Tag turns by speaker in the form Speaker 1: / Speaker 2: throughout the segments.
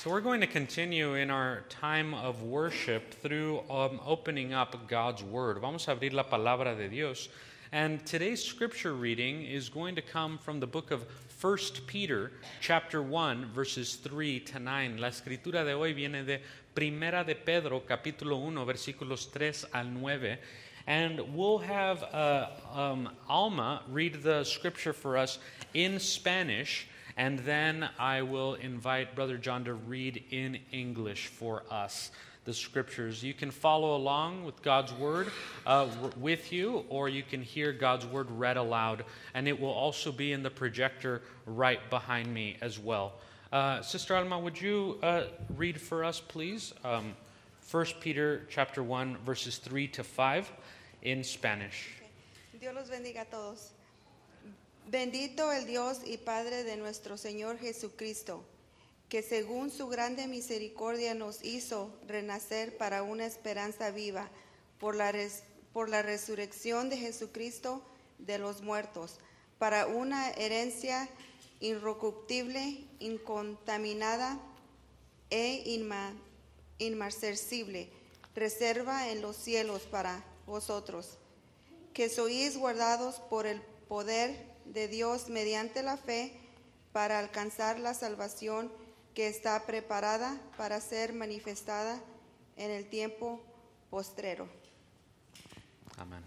Speaker 1: So we're going to continue in our time of worship through opening up God's Word. Vamos a abrir la palabra de Dios. And today's scripture reading is going to come from the book of 1 Peter, chapter 1, verses 3 to 9. La escritura de hoy viene de Primera de Pedro, capítulo 1, versículos 3 al 9. And we'll have Alma read the scripture for us in Spanish, and then I will invite Brother John to read in English for us the scriptures. You can follow along with God's Word with you, or you can hear God's Word read aloud, and it will also be in the projector right behind me as well. Sister Alma, would you read for us, please? 1 Peter chapter 1, verses 3 to 5 in Spanish.
Speaker 2: Okay. Dios los bendiga a todos. Bendito el Dios y Padre de nuestro Señor Jesucristo, que según su grande misericordia nos hizo renacer para una esperanza viva por la resurrección de Jesucristo de los muertos, para una herencia incorruptible, incontaminada e inmarcesible, reserva en los cielos para vosotros, que sois guardados por el poder de Dios mediante la fe para alcanzar la salvación que está preparada para ser manifestada en el tiempo postrero.
Speaker 1: Amen.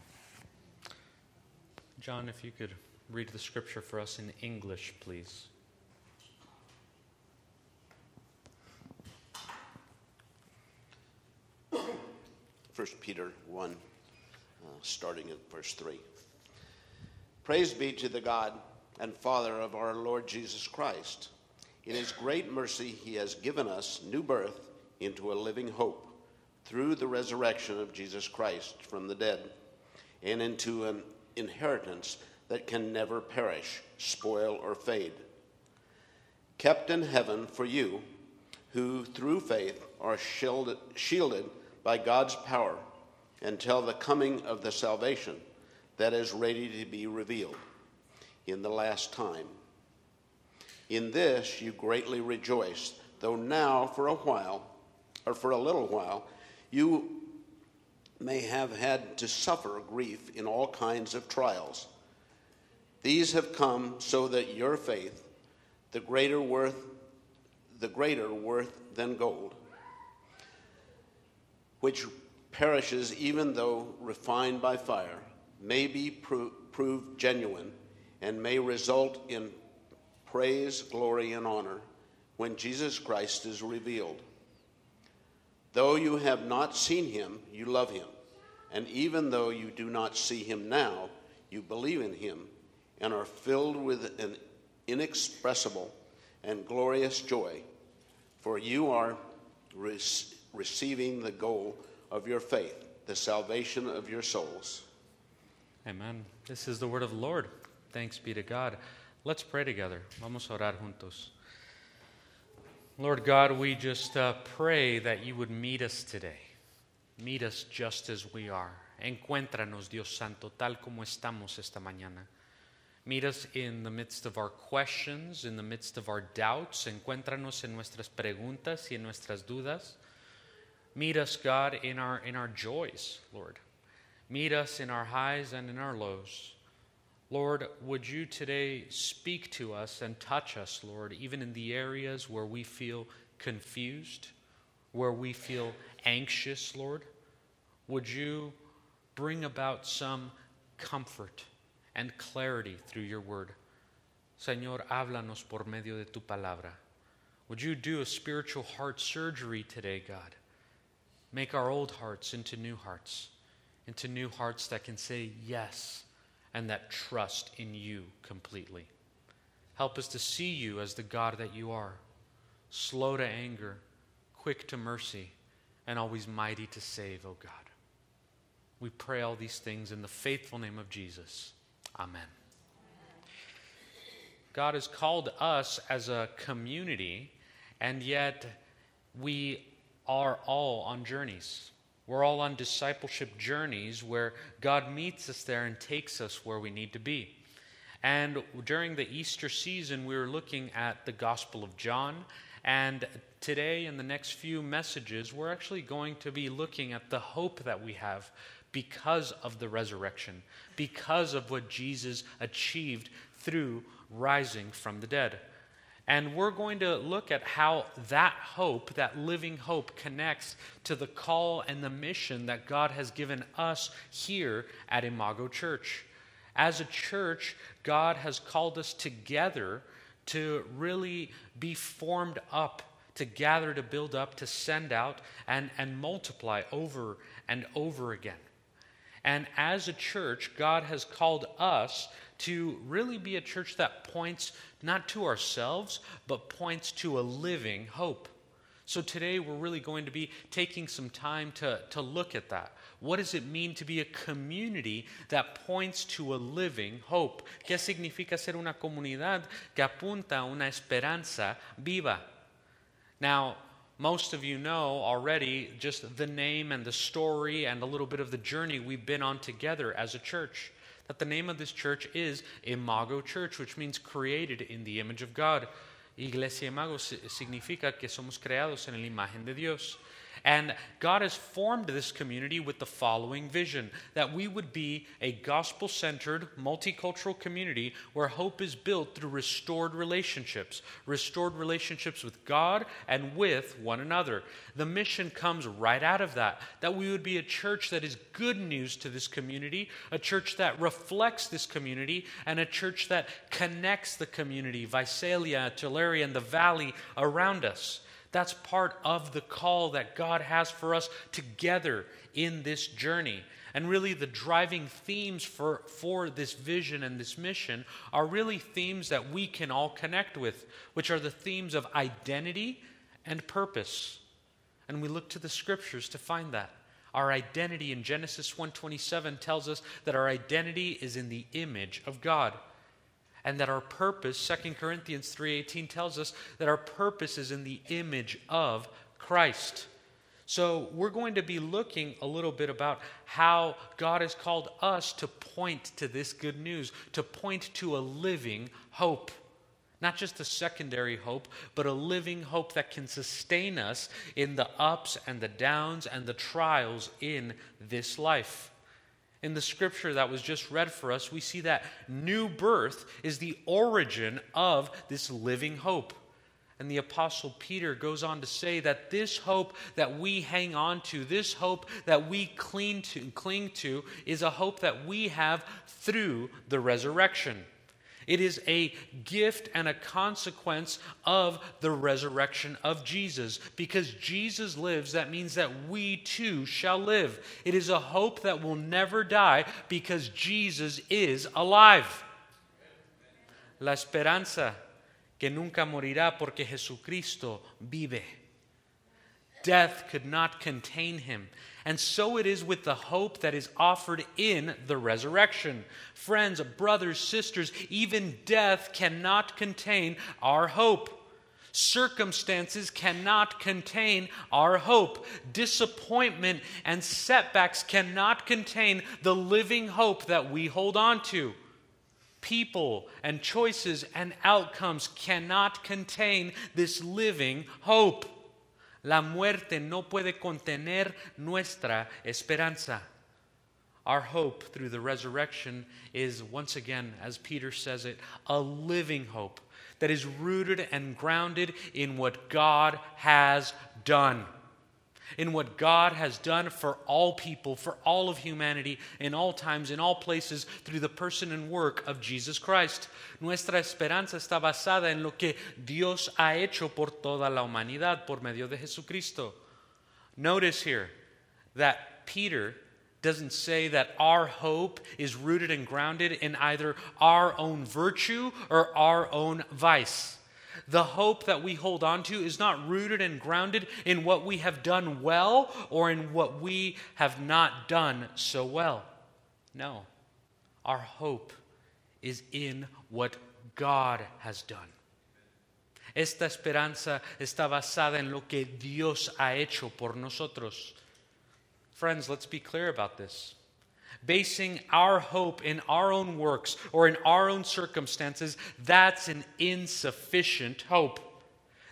Speaker 1: John, if you could read the scripture for us in English, please.
Speaker 3: First Peter 1, starting at verse 3. Praise be to the God and Father of our Lord Jesus Christ. In his great mercy he has given us new birth into a living hope through the resurrection of Jesus Christ from the dead, and into an inheritance that can never perish, spoil, or fade, kept in heaven for you, who through faith are shielded by God's power until the coming of the salvation that is ready to be revealed in the last time. In this you greatly rejoice, though now for a little while, you may have had to suffer grief in all kinds of trials. These have come so that your faith, the greater worth than gold, which perishes even though refined by fire, may be proved genuine and may result in praise, glory, and honor when Jesus Christ is revealed. Though you have not seen him, you love him. And even though you do not see him now, you believe in him and are filled with an inexpressible and glorious joy, for you are receiving the goal of your faith, the salvation of your souls.
Speaker 1: Amen. This is the word of the Lord. Thanks be to God. Let's pray together. Vamos a orar juntos. Lord God, we just pray that you would meet us today. Meet us just as we are. Encuéntranos, Dios Santo, tal como estamos esta mañana. Meet us in the midst of our questions, in the midst of our doubts. Encuéntranos en nuestras preguntas y en nuestras dudas. Meet us, God, in our joys, Lord. Meet us in our highs and in our lows. Lord, would you today speak to us and touch us, Lord, even in the areas where we feel confused, where we feel anxious, Lord? Would you bring about some comfort and clarity through your word? Señor, háblanos por medio de tu palabra. Would you do a spiritual heart surgery today, God? Make our old hearts into new hearts that can say yes and that trust in you completely. Help us to see you as the God that you are, slow to anger, quick to mercy, and always mighty to save, O God. We pray all these things in the faithful name of Jesus. Amen. God has called us as a community, and yet we are all on journeys. We're all on discipleship journeys where God meets us there and takes us where we need to be. And during the Easter season, we were looking at the Gospel of John, And today, in the next few messages, we're actually going to be looking at the hope that we have because of the resurrection, because of what Jesus achieved through rising from the dead. And we're going to look at how that hope, that living hope, connects to the call and the mission that God has given us here at Imago Church. As a church, God has called us together to really be formed up, to gather, to build up, to send out, and multiply over and over again. And as a church, God has called us to really be a church that points not to ourselves, but points to a living hope. So today we're really going to be taking some time to look at that. What does it mean to be a community that points to a living hope? ¿Qué significa ser una comunidad que apunta a una esperanza viva? Now, most of you know already just the name and the story and a little bit of the journey we've been on together as a church. That the name of this church is Imago Church, which means created in the image of God. Iglesia Imago significa que somos creados en la imagen de Dios. And God has formed this community with the following vision, that we would be a gospel-centered, multicultural community where hope is built through restored relationships with God and with one another. The mission comes right out of that we would be a church that is good news to this community, a church that reflects this community, and a church that connects the community, Visalia, Tulare, and the valley around us. That's part of the call that God has for us together in this journey. And really the driving themes for this vision and this mission are really themes that we can all connect with, which are the themes of identity and purpose. And we look to the scriptures to find that. Our identity in Genesis 1:27 tells us that our identity is in the image of God. And that our purpose, 2 Corinthians 3:18 tells us that our purpose is in the image of Christ. So we're going to be looking a little bit about how God has called us to point to this good news, to point to a living hope. Not just a secondary hope, but a living hope that can sustain us in the ups and the downs and the trials in this life. In the scripture that was just read for us, we see that new birth is the origin of this living hope. And the Apostle Peter goes on to say that this hope that we hang on to, this hope that we cling to, is a hope that we have through the resurrection. It is a gift and a consequence of the resurrection of Jesus. Because Jesus lives, that means that we too shall live. It is a hope that will never die because Jesus is alive. La esperanza que nunca morirá porque Jesucristo vive. Death could not contain him. And so it is with the hope that is offered in the resurrection. Friends, brothers, sisters, even death cannot contain our hope. Circumstances cannot contain our hope. Disappointment and setbacks cannot contain the living hope that we hold on to. People and choices and outcomes cannot contain this living hope. La muerte no puede contener nuestra esperanza. Our hope through the resurrection is, once again, as Peter says it, a living hope that is rooted and grounded in what God has done. In what God has done for all people, for all of humanity, in all times, in all places, through the person and work of Jesus Christ. Nuestra esperanza está basada en lo que Dios ha hecho por toda la humanidad por medio de Jesucristo. Notice here that Peter doesn't say that our hope is rooted and grounded in either our own virtue or our own vice. The hope that we hold on to is not rooted and grounded in what we have done well or in what we have not done so well. No, our hope is in what God has done. Esta esperanza está basada en lo que Dios ha hecho por nosotros. Friends, let's be clear about this. Basing our hope in our own works or in our own circumstances, that's an insufficient hope.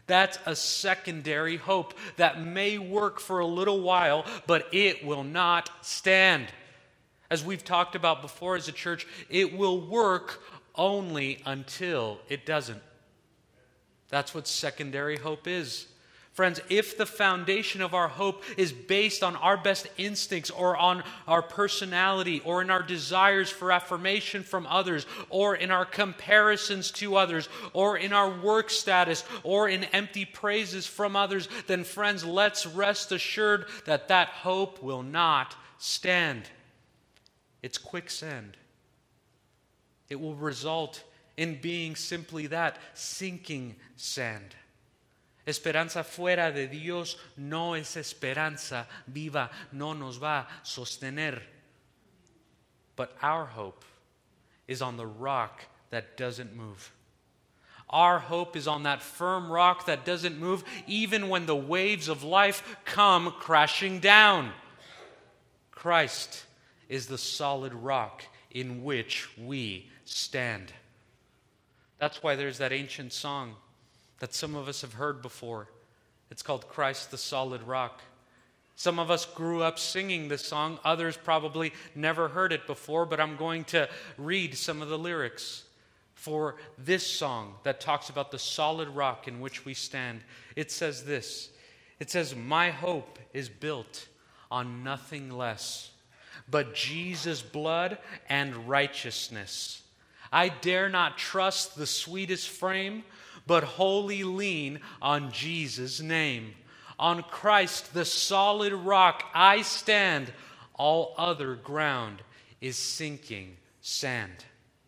Speaker 1: That's a secondary hope that may work for a little while, but it will not stand. As we've talked about before as a church, it will work only until it doesn't. That's what secondary hope is. Friends, if the foundation of our hope is based on our best instincts or on our personality or in our desires for affirmation from others or in our comparisons to others or in our work status or in empty praises from others, then friends, let's rest assured that that hope will not stand. It's quicksand. It will result in being simply that, sinking sand. Esperanza fuera de Dios no es esperanza viva, no nos va a sostener. But our hope is on the rock that doesn't move. Our hope is on that firm rock that doesn't move even when the waves of life come crashing down. Christ is the solid rock in which we stand. That's why there's that ancient song that some of us have heard before. It's called Christ the Solid Rock. Some of us grew up singing this song. Others probably never heard it before, but I'm going to read some of the lyrics for this song that talks about the solid rock in which we stand. It says this. It says, "My hope is built on nothing less but Jesus' blood and righteousness. I dare not trust the sweetest frame, but wholly lean on Jesus' name. On Christ, the solid rock, I stand. All other ground is sinking sand."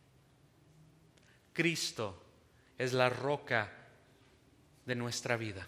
Speaker 1: Cristo es la roca de nuestra vida.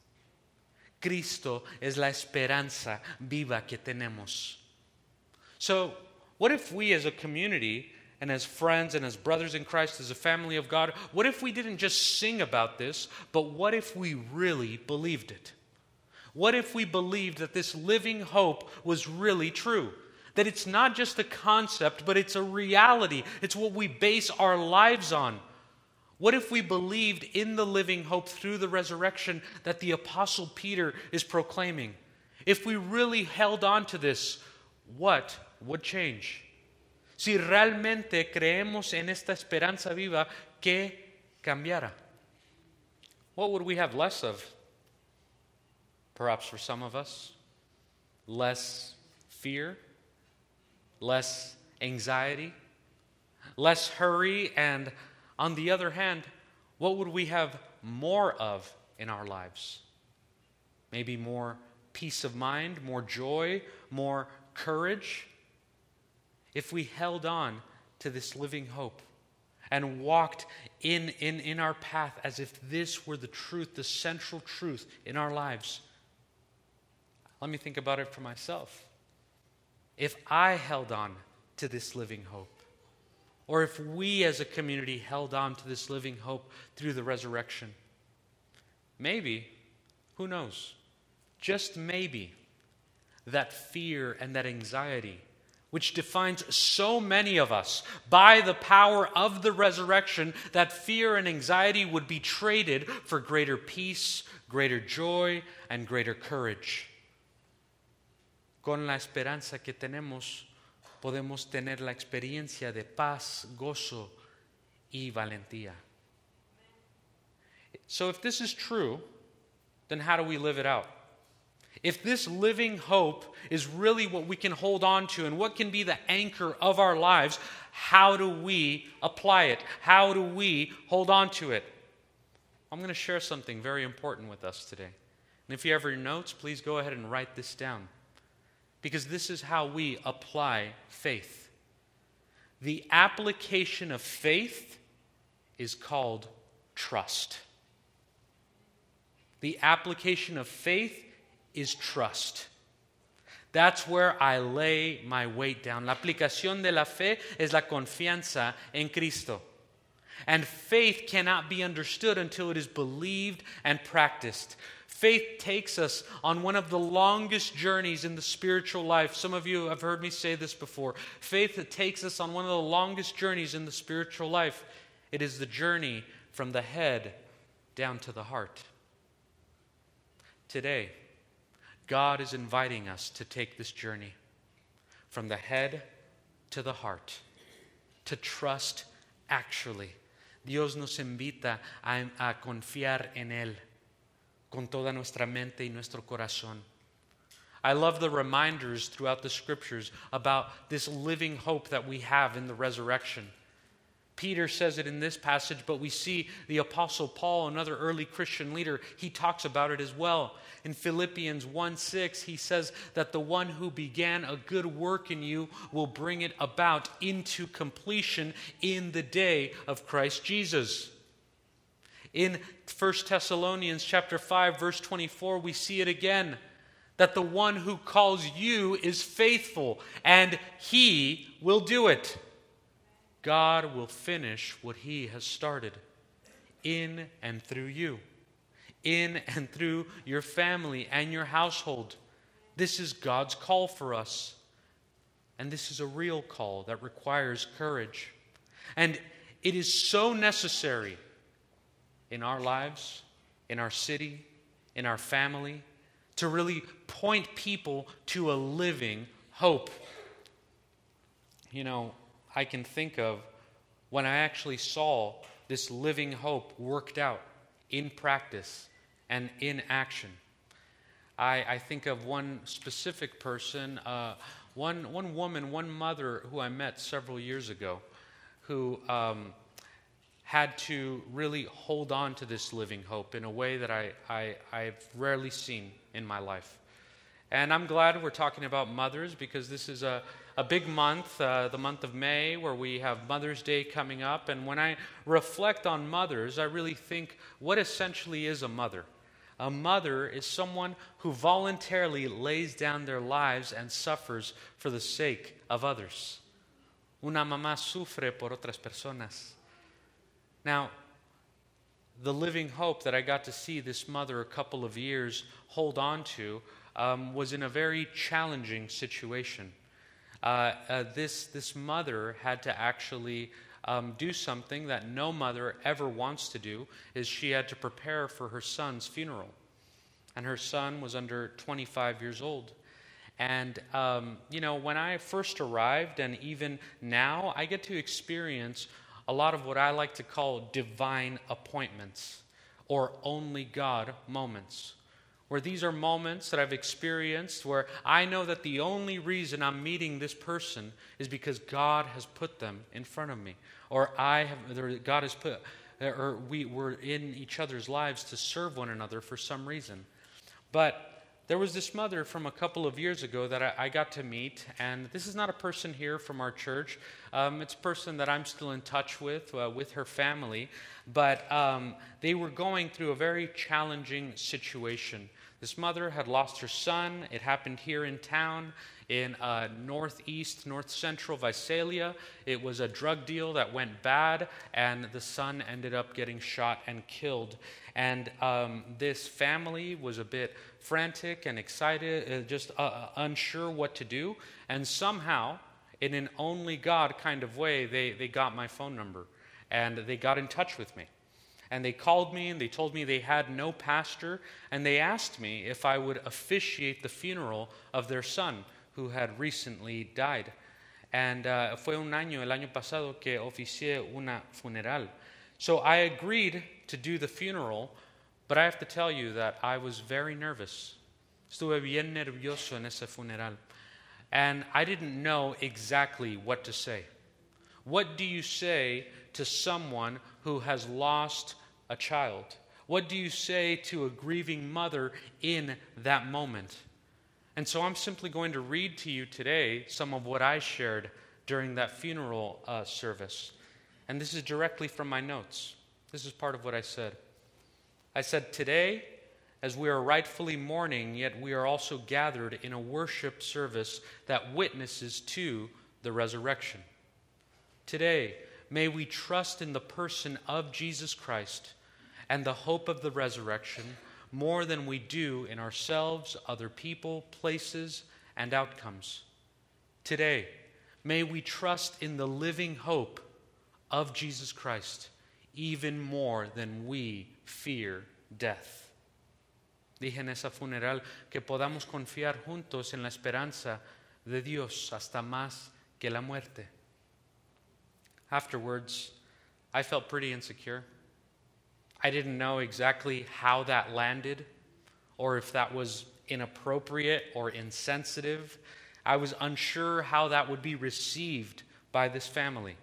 Speaker 1: Cristo es la esperanza viva que tenemos. So, what if we as a community and as friends and as brothers in Christ, as a family of God, what if we didn't just sing about this, but what if we really believed it? What if we believed that this living hope was really true? That it's not just a concept, but it's a reality. It's what we base our lives on. What if we believed in the living hope through the resurrection that the Apostle Peter is proclaiming? If we really held on to this, what would change? Si realmente creemos en esta esperanza viva, ¿qué cambiara? What would we have less of? Perhaps for some of us, less fear, less anxiety, less hurry, and on the other hand, what would we have more of in our lives? Maybe more peace of mind, more joy, more courage. If we held on to this living hope and walked in our path as if this were the truth, the central truth in our lives. Let me think about it for myself. If I held on to this living hope, or if we as a community held on to this living hope through the resurrection, maybe, who knows, just maybe, that fear and that anxiety, which defines so many of us, by the power of the resurrection, that fear and anxiety would be traded for greater peace, greater joy, and greater courage. Con la esperanza que tenemos, podemos tener la experiencia de paz, gozo y valentía. So if this is true, then how do we live it out? If this living hope is really what we can hold on to and what can be the anchor of our lives, how do we apply it? How do we hold on to it? I'm going to share something very important with us today. And if you have your notes, please go ahead and write this down. Because this is how we apply faith. The application of faith is called trust. The application of faith is trust. That's where I lay my weight down. La aplicación de la fe es la confianza en Cristo. And faith cannot be understood until it is believed and practiced. Faith takes us on one of the longest journeys in the spiritual life. Some of you have heard me say this before. Faith takes us on one of the longest journeys in the spiritual life. It is the journey from the head down to the heart. Today, God is inviting us to take this journey from the head to the heart, to trust actually. Dios nos invita a confiar en Él con toda nuestra mente y nuestro corazón. I love the reminders throughout the scriptures about this living hope that we have in the resurrection. Peter says it in this passage, but we see the Apostle Paul, another early Christian leader, he talks about it as well. In Philippians 1:6, he says that the one who began a good work in you will bring it about into completion in the day of Christ Jesus. In 1 Thessalonians chapter 5, verse 24, we see it again, that the one who calls you is faithful, and he will do it. God will finish what he has started in and through you, in and through your family and your household. This is God's call for us. And this is a real call that requires courage. And it is so necessary in our lives, in our city, in our family, to really point people to a living hope. You know, I can think of when I actually saw this living hope worked out in practice and in action. I think of one specific person, one woman, one mother who I met several years ago, who had to really hold on to this living hope in a way that I've rarely seen in my life. And I'm glad we're talking about mothers, because this is a big month, the month of May, where we have Mother's Day coming up. And when I reflect on mothers, I really think, what essentially is a mother? A mother is someone who voluntarily lays down their lives and suffers for the sake of others. Una mamá sufre por otras personas. Now, the living hope that I got to see this mother a couple of years hold on to was in a very challenging situation. This mother had to actually do something that no mother ever wants to do, is she had to prepare for her son's funeral. And her son was under 25 years old. And, when I first arrived, and even now, I get to experience a lot of what I like to call divine appointments, or only God moments, where these are moments that I've experienced where I know that the only reason I'm meeting this person is because God has put them in front of me, or God has put, or we were in each other's lives to serve one another for some reason. But there was this mother from a couple of years ago that I got to meet, and this is not a person here from our church. It's a person that I'm still in touch with her family, but they were going through a very challenging situation. This mother had lost her son. It happened here in town, in north central Visalia. It was a drug deal that went bad, and the son ended up getting shot and killed. And this family was a bit frantic and excited, just unsure what to do. And somehow, in an only God kind of way, they got my phone number, and they got in touch with me. And they called me, and they told me they had no pastor, and they asked me if I would officiate the funeral of their son, who had recently died. And fue el año pasado que oficié una funeral. So I agreed to do the funeral, but I have to tell you that I was very nervous. Estuve bien nervioso en ese funeral. And I didn't know exactly what to say. What do you say to someone who has lost a child? What do you say to a grieving mother in that moment? And so I'm simply going to read to you today some of what I shared during that funeral service. And this is directly from my notes. This is part of what I said. I said, today, as we are rightfully mourning, yet we are also gathered in a worship service that witnesses to the resurrection. Today, may we trust in the person of Jesus Christ and the hope of the resurrection more than we do in ourselves, other people, places, and outcomes. Today, may we trust in the living hope of Jesus Christ even more than we fear death. Dije en esa funeral que podamos confiar juntos en la esperanza de Dios hasta más que la muerte. Afterwards, I felt pretty insecure. I didn't know exactly how that landed or if that was inappropriate or insensitive. I was unsure how that would be received by this family.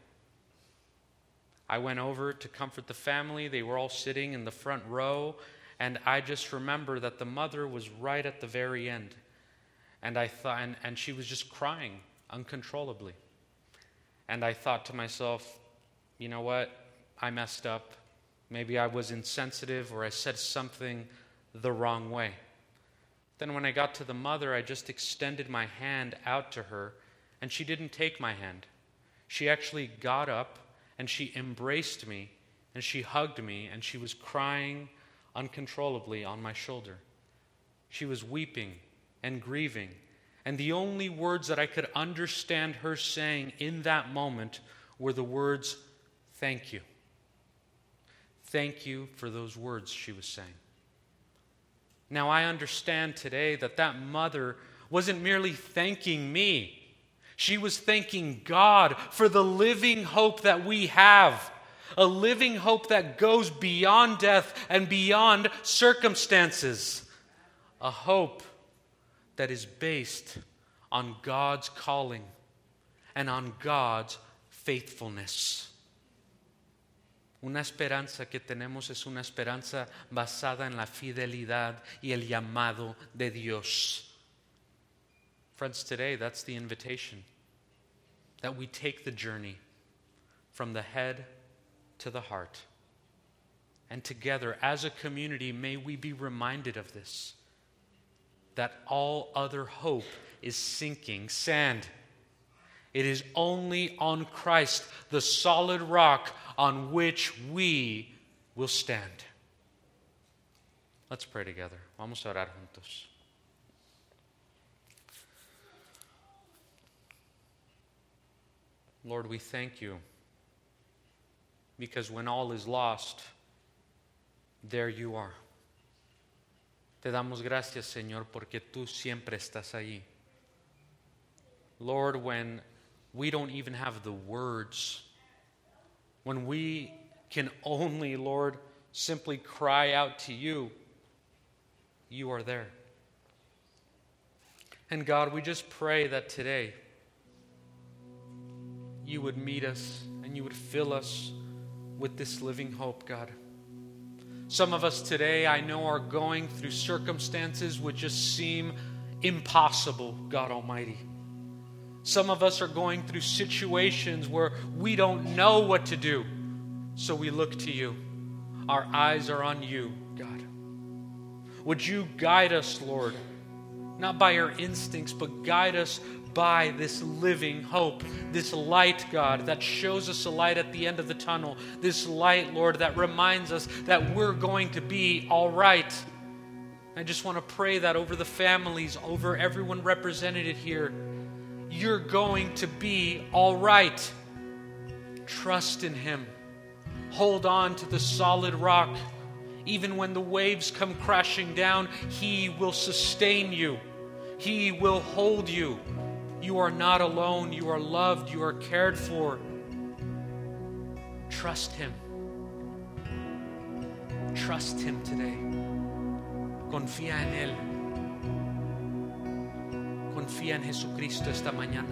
Speaker 1: I went over to comfort the family. They were all sitting in the front row, and I just remember that the mother was right at the very end. And I thought, and she was just crying uncontrollably. And I thought to myself, you know what? I messed up. Maybe I was insensitive or I said something the wrong way. Then when I got to the mother, I just extended my hand out to her, and she didn't take my hand. She actually got up and she embraced me and she hugged me, and she was crying uncontrollably on my shoulder. She was weeping and grieving, and the only words that I could understand her saying in that moment were the words, "Thank you." Thank you for those words, she was saying. Now I understand today that that mother wasn't merely thanking me. She was thanking God for the living hope that we have. A living hope that goes beyond death and beyond circumstances. A hope that is based on God's calling and on God's faithfulness. Una esperanza que tenemos es una esperanza basada en la fidelidad y el llamado de Dios. Friends, today that's the invitation, that we take the journey from the head to the heart. And together, as a community, may we be reminded of this, that all other hope is sinking sand. It is only on Christ, the solid rock on which we will stand. Let's pray together. Vamos a orar juntos. Lord, we thank you because when all is lost, there you are. Te damos gracias, Señor, porque tú siempre estás allí. Lord, when we don't even have the words, when we can only, Lord, simply cry out to you, you are there. And God, we just pray that today you would meet us and you would fill us with this living hope, God. Some of us today, I know, are going through circumstances which just seem impossible, God Almighty. Some of us are going through situations where we don't know what to do. So we look to you. Our eyes are on you, God. Would you guide us, Lord, not by our instincts, but guide us by this living hope, this light, God, that shows us a light at the end of the tunnel. This light, Lord, that reminds us that we're going to be all right. I just want to pray that over the families, over everyone represented here. You're going to be all right. Trust in Him. Hold on to the solid rock. Even when the waves come crashing down, He will sustain you. He will hold you. You are not alone. You are loved. You are cared for. Trust Him. Trust Him today. Confía en Él. Confía en Jesucristo esta mañana.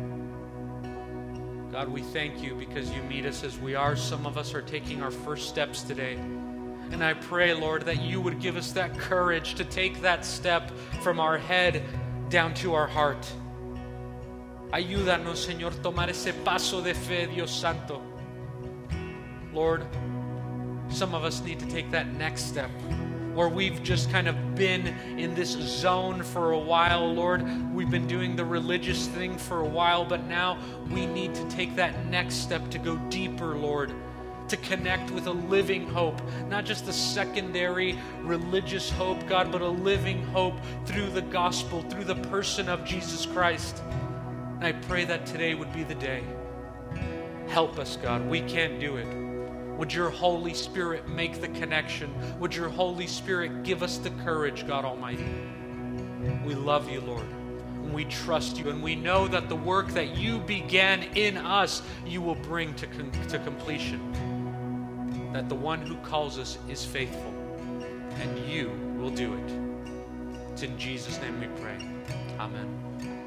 Speaker 1: God, we thank you because you meet us as we are. Some of us are taking our first steps today. And I pray, Lord, that you would give us that courage to take that step from our head down to our heart. Ayúdanos, Señor, tomar ese paso de fe, Dios Santo. Lord, some of us need to take that next step where we've just kind of been in this zone for a while, Lord. We've been doing the religious thing for a while, but now we need to take that next step to go deeper, Lord, to connect with a living hope, not just a secondary religious hope, God, but a living hope through the gospel, through the person of Jesus Christ. And I pray that today would be the day. Help us, God. We can't do it. Would your Holy Spirit make the connection? Would your Holy Spirit give us the courage, God Almighty? We love you, Lord, and we trust you, and we know that the work that you began in us, you will bring to completion. That the one who calls us is faithful, and you will do it. It's in Jesus' name we pray. Amen.